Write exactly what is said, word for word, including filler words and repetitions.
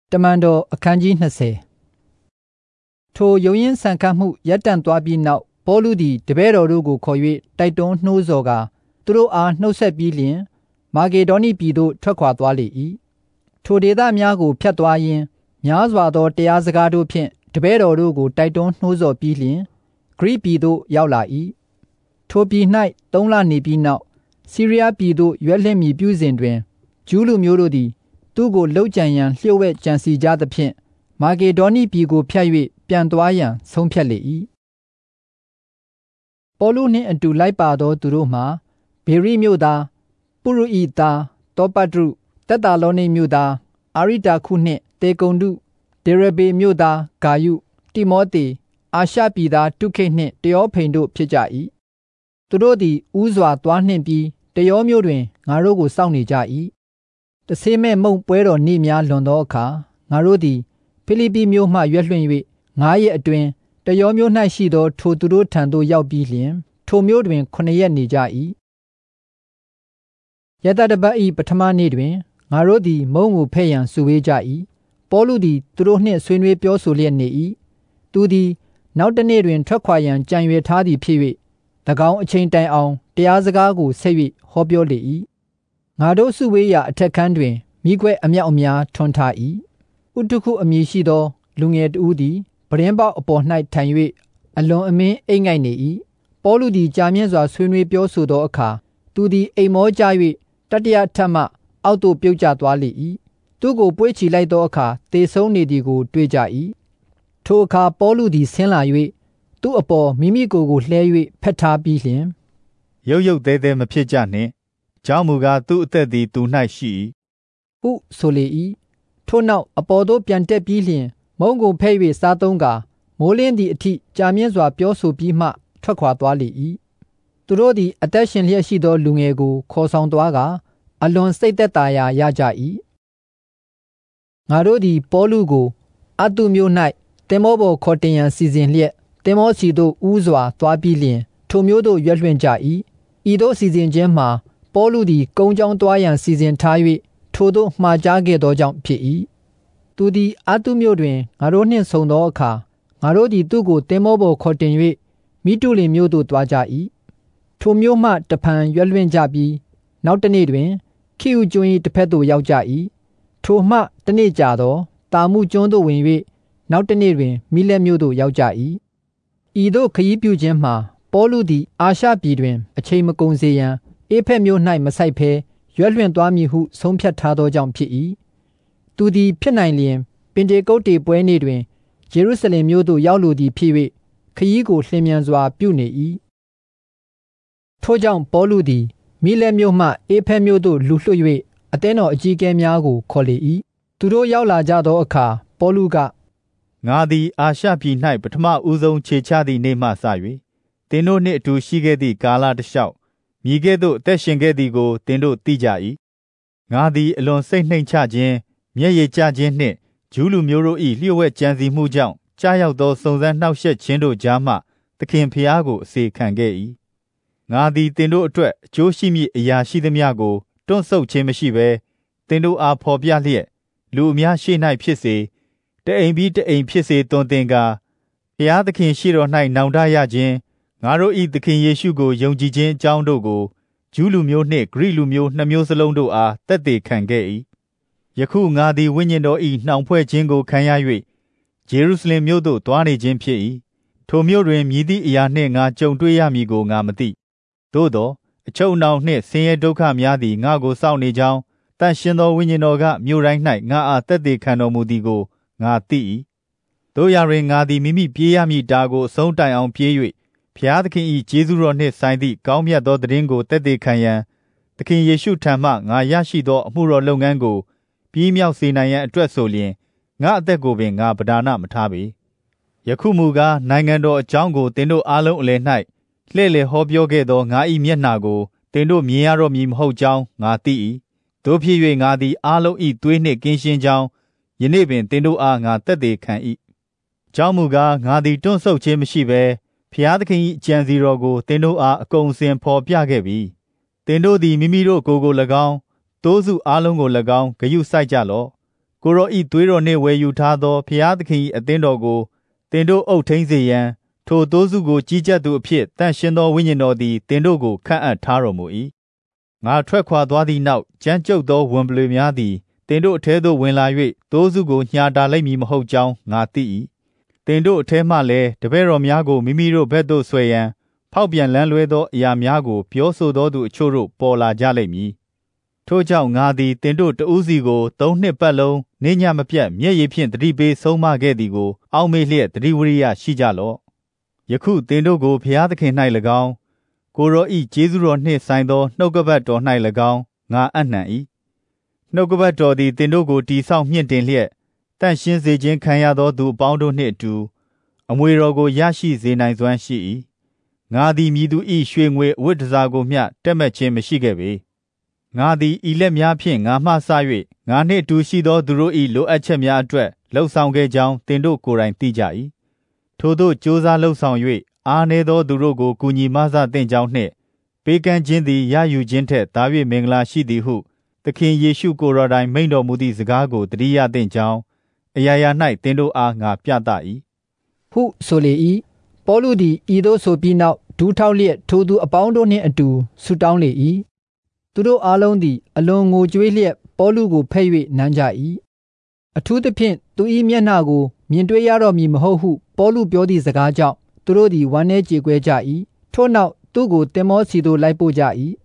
တမန်တော်အခန်းကြီးနှစ်ဆယ်ထိုယုံရင်ဆန်ခတ်မှုရပ်တန့်သွားပြီးနောက်ပေါလုသည်တပည့်တော်တို့ကိုခေါ်၍တိုက်တွန်းနှိုးဆော်ကာသူတို့အားနှုတ်ဆက်ပြီးလျှင်မာဂေဒေါနိပြည်သို့ထွက်ခွာသွားလေ၏ထိုဒေသများကိုဖြတ်သွားရင်းများစွာသောတရားစကားတို့ဖြင့်တပည့်တော်တို့ကိုတိုက်တွန်းနှိုးဆော်ပြီးလျှင်ဂရိပြည်သို့ရောက်လာ၏ထိုပြည်၌သုံးလနေပြီးနောက်ဆီးရီးယားပြည်သို့ရွက်လှင့်မည်ပြုစဉ်တွင်ဂျူးလူမျိုးတို့သည်သူ့ကိုလှုပ်ကြံရန်လျှို့ဝှက်ကြံစီကြသဖြင့်မာဂေဒေါနိပြည်ကိုဖြတ်၍ပြန်သွားရန်ဆုံးဖြတ်လေ၏ပေါလုနှင့်အတူလိုက်ပါသောသူတို့မှာဘေရိမြို့သားပုရုဣသားတောပတရုတက်တာလောနိမြို့သားအာရိတာခုနှင့်တေကုန်ဒုဒေရဘေမြို့သားဂါယုတိမောသေအာရှပြည်သားတုခိတ်နှင့်တယောဖိန်တို့ဖြစ်ကြ၏သူတို့သည်ဥစွာသွားနှင့်ပြီးတယောမြို့တွင်ငါတို့ကိုစောင့်နေကြ၏တဆေးမဲ့မုံပွဲတော်နေ့များလွန်သောအခါငါတို့သည်ဖိလိပ္ပိမြို့မှရွက်လွှင့်၍ငါးရက်အတွင်းတယောမြို့၌ရှိသောထိုသူတို့ထံသို့ရောက်ပြီးလျှင်ထိုမြို့တွင်ခုနှစ်ရက်နေကြ၏ယတတပတ်၏ပထမနေ့တွင်ငါတို့သည်မုံကိုဖဲ့ရန်စုဝေးကြ၏ပေါလုသည်သူတို့နှင့်ဆွေးနွေးပြောဆိုလျက်နေ၏သူသည်နောက်တစ်နေ့တွင်ထွက်ခွာရန်ကြံရွယ်ထားသည်ဖြစ်၍၎င်းအချိန်တိုင်အောင်တရားစကားကိုဆက်၍ဟောပြောလေ၏ငါတို့စုဝေးရာအထက်ခန်းတွင်မိခွဲအမြောက်အများထွန်းထား၏ဥတုခုအမည်ရှိသောလူငယ်တဦးသည်ပရင်းပေါက်အပေါ်၌ထိုင်၍အလွန်အမင်းအိမ်ငိုက်နေ၏ပေါလုသည်ကြာမြင့်စွာဆွေးနွေးပြောဆိုသောအခါသူသည်အိမ်မောကျ၍တတိယထပ်မှအောက်သို့ပြုတ်ကျသွားလေ၏သူကိုပွေးချီလိုက်သောအခါသေဆုံးနေသည်ကိုတွေ့ကြ၏ထိုအခါပေါလုသည်ဆင်းလာ၍သူ့အပေါ်မိမိကိုယ်ကိုလှဲ၍ဖက်ထားပြီးလျှင်ရုပ်ရုပ်သေးသေးမဖြစ်ကြနှင့်ကြောင့်မူကားသူ့အသက်သည်သူ၌ရှိ၏ဟုဆိုလေ၏ထို့နောက်အပေါ်သို့ပြန်တက်ပြီးလျှင်မုံကိုဖဲ့၍စားသုံးကာမိုးလင်းသည့်အထိကြာမြင့်စွာပြောဆိုပြီးမှထွက်ခွာသွားလေ၏သူတို့သည်အသက်ရှင်လျက်ရှိသောလူငယ်ကိုခေါ်ဆောင်သွားကာအလွန်စိတ်သက်သာရာရကြ၏ငါတို့သည်ပေါလုကိုအတုမြို့၌တင်မောပေါ်ခေါ်တင်ရန်စီစဉ်လျက်တင်မောစီသို့ဥစွာသွားပြီးလျှင်ထိုမျိုးတို့ရွက်လွှင့်ကြ၏ဤသို့စီစဉ်ခြင်းမှာပေါလုသည်ကုန်းကြောင်းသွားရန်စီစဉ်ထား၍ထိုသို့မှားကြားခဲ့သောကြောင့်ဖြစ်၏သူသည်အတုမြို့တွင်ငါတို့နှင့်ဆုံသောအခါငါတို့သည်သူ့ကိုတင်မောပေါ်ခေါ်တင်၍မိတုလင်မြို့သို့သွားကြ၏ထိုမြို့မှတဖန်ရွက်လွှင့်ကြပြီးနောက်တစ်နေ့တွင်ခိဥကျွန်း၏တစ်ဖက်သို့ရောက်ကြ၏ထိုမှတစ်နေ့ကြာသောတာမှုကျွန်းသို့ဝင်၍နောက်တစ်နေ့တွင်မိလက်မြို့သို့ရောက်ကြ၏ဤသို့ခရီးပြုခြင်းမှာပေါလုသည်အာရှပြည်တွင်အချိန်မကုန်စေရန်အေဖက်မြို့၌မဆိုင်ဘဲရွက်လွှင့်သွားမည်ဟုဆုံးဖြတ်ထားသောကြောင့်ဖြစ်၏သူသည်ဖြစ်နိုင်လျင်ပင်တေကုတ်တေပွဲနေ့တွင်ယေရုရှလင်မြို့သို့ရောက်လိုသည်ဖြစ်၍ခရီးကိုလျင်မြန်စွာပြုနေ၏ထို့ကြောင့်ပေါလုသည်မိလက်မြို့မှအေဖက်မြို့သို့လူလွှတ်၍အသင်းတော်အကြီးအကဲများကိုခေါ်လေ၏သူတို့ရောက်လာကြသောအခါပေါလုကငါသည်အာရှပြည်၌ပထမဦးဆုံးခြေချသည့်နေ့မှစ၍သင်တို့နှင့်အတူရှိခဲ့သည့်ကာလတစ်လျှောက်မြည်ကဲ့သို့အသက်ရှင်ခဲ့သည်ကိုသင်တို့သိကြ၏ငါသည်အလွန်စိတ်နှိမ်ချခြင်းမျက်ရည်ကျခြင်းနှင့်ဂျူးလူမျိုးတို့၏လျှို့ဝှက်ကြံစီမှုကြောင့်ကြားရောက်သောစုံစမ်းနှောက်ယှက်ခြင်းတို့ကြားမှသခင်ဖျားကိုအစေခံခဲ့၏ငါသည်သင်တို့အတွက်အကျိုးရှိမည့်အရာရှိသမျှကိုတွန့်ဆုတ်ခြင်းမရှိဘဲသင်တို့အားဖော်ပြလျက်လူအများရှေ့၌ဖြစ်စေတအိမ်ပြီးတအိမ်ဖြစ်စေတွင်တင်ကာဖျားသခင်ရှေ့တော်၌နောင်တရခြင်းငါတို့၏သခင်ယေရှုကိုယုံကြည်ခြင်းအကြောင်းတို့ကိုဂျူးလူမျိုးနှင့်ဂရိလူမျိုးနှစ်မျိုးစလုံးတို့အားသက်သေခံခဲ့၏ယခုငါသည်ဝိညာဉ်တော်၏နှောင်ဖွဲ့ခြင်းကိုခံရ၍ယေရုရှလင်မြို့သို့သွားနေခြင်းဖြစ်၏ထိုမြို့တွင်မြည်သည့်အရာနှင့်ငါကြုံတွေ့ရမည်ကိုငါမသိသို့သောအချုပ်အနှောင်နှင့်ဆင်းရဲဒုက္ခများသည်ငါကိုစောင့်နေကြောင်းတန်ရှင်သောဝိညာဉ်တော်ကမြို့တိုင်း၌ငါအားသက်သေခံတော်မူသည်ကိုငါသိ၏တို့ရာတွင်ငါသည်မိမိပြေးရမည်တာကိုအဆုံးတိုင်အောင်ပြေး၍ဖျားသခင်၏ကျေးဇူးတော်နှင့်ဆိုင်သည့်ကောင်းမြတ်သောသတင်းကိုသက်သေခံရန်သခင်ယေရှုထံမှငါရရှိသောအမှုတော်လုပ်ငန်းကိုပြီးမြောက်စေနိုင်ရန်အတွက်ဆိုလျှင်ငါအသက်ကိုပင်ငါပဒါနမထားပေယခုမူကားနိုင်ငံတော်အကြောင်းကိုသင်တို့အားလုံးအလယ်၌လှည့်လည်ဟောပြောခဲ့သောငါ၏မျက်နှာကိုသင်တို့မြင်ရတော့မည်မဟုတ်ကြောင်းငါသိ၏တို့ဖြစ်၍ငါသည်အားလုံး၏သွေးနှင့်ကင်းရှင်းကြောင်းယနေ့ပင်သင်တို့အားငါသက်သေခံ၏ကြောင်းမူကားငါသည်တွန့်ဆုတ်ခြင်းမရှိဘဲဖျားသခင်၏ကြံစီတော်ကိုသင်တို့အားအကုန်အစင်ဖော်ပြခဲ့ပြီသင်တို့သည်မိမိတို့ကိုယ်ကို၎င်းတိုးစုအားလုံးကို၎င်းဂရုစိုက်ကြလော့ကိုရောဤသွေးတော်နှင့်ဝယ်ယူထားသောဖျားသခင်၏အသင်းတော်ကိုတင်တို့အုပ်ထိန်းစေရန်ထိုသိုးစုကိုကြီးကြပ်သူအဖြစ်တန်ရှင်းသောဝိညာဉ်တော်သည်တင်တို့ကိုခန့်အပ်ထားတော်မူ၏ငါထွက်ခွာသွားသည့်နောက်ကြမ်းကြုတ်သောဝန်ပလွေများသည်တင်တို့အထဲသို့ဝင်လာ၍သိုးစုကိုညှာတာလိုက်မည်မဟုတ်ကြောင်းငါသိ၏တင်တို့အထဲမှလည်းတပည့်တော်များကိုမိမိတို့ဘက်သို့ဆွဲရန်ဖောက်ပြန်လန်းလွဲသောအရာများကိုပြောဆိုသောသူအချို့တို့ပေါ်လာကြလိမ့်မည်ထို့ကြောင့်ငါသည်တင်တို့တဦးစီကိုသုံးနှစ်ပတ်လုံးနေညမပြတ်မျက်ရည်ဖြင့်တတိပေးဆုံးမခဲ့သည်ကိုအောက်မေ့လျက်တတိဝရိယရှိကြလော့ယခုတင်တို့ကိုဘုရားသခင်၌၎င်းကိုရောဤကျေးဇူးတော်နှင့်ဆိုင်သောနှုတ်ကပတ်တော်၌၎င်းငါအနှံ့၏နှုတ်ကပတ်တော်သည်တင်တို့ကိုတိဆောက်မြင့်တင်လျက်တန့်ရှင်းစေခြင်းခံရသောသူအပေါင်းတို့နှင့်အတူအမွေတော်ကိုရရှိစေနိုင်စွမ်းရှိ၏ငါသည်မည်သူ၏ရွှေငွေအဝတ်တစားကိုမျှတက်မဲ့ခြင်းမရှိခဲ့ပေငါသည်ဤလက်များဖြင့်ငါမှစ၍ငါနှင့်အတူရှိသောသူတို့၏လိုအပ်ချက်များအတွက်လှုပ်ဆောင်ခဲ့ကြောင်းတင်တို့ကိုယ်တိုင်သိကြ၏ထို့သောကြိုးစားလှုပ်ဆောင်၍အားနည်းသောသူတို့ကိုကူညီမဆသင့်ကြောင်းနှင့်ပေးကမ်းခြင်းသည်ရယူခြင်းထက်သာ၍မင်္ဂလာရှိသည်ဟုသခင်ယေရှုကိုယ်တော်တိုင်မိန့်တော်မူသည့်စကားကိုတတိယသင့်ကြောင်းအရာရာ၌တင်တို့အားငါပြသ၏ဟုဆိုလေ၏ပေါလုသည်ဤသို့ဆိုပြီးနောက်ဒူးထောက်လျက်ထိုသူအပေါင်းတို့နှင့်အတူဆုတောင်းလေ၏သူတို့အားလုံးသည်အလွန်ငိုကြွေးလျက်ပေါလုကိုဖဲ့၍နမ်းကြ၏အထူးသဖြင့်သူ၏မျက်နှာကိုမြင်တွေ့ရတော့မည်မဟုတ်ဟုပေါလုပြောသည့်စကားကြောင့်သူတို့သည်ဝမ်းနည်းကြေကွဲကြ၏ထို့နောက်သူကိုတင်မောစီသို့လိုက်ပို့ကြ၏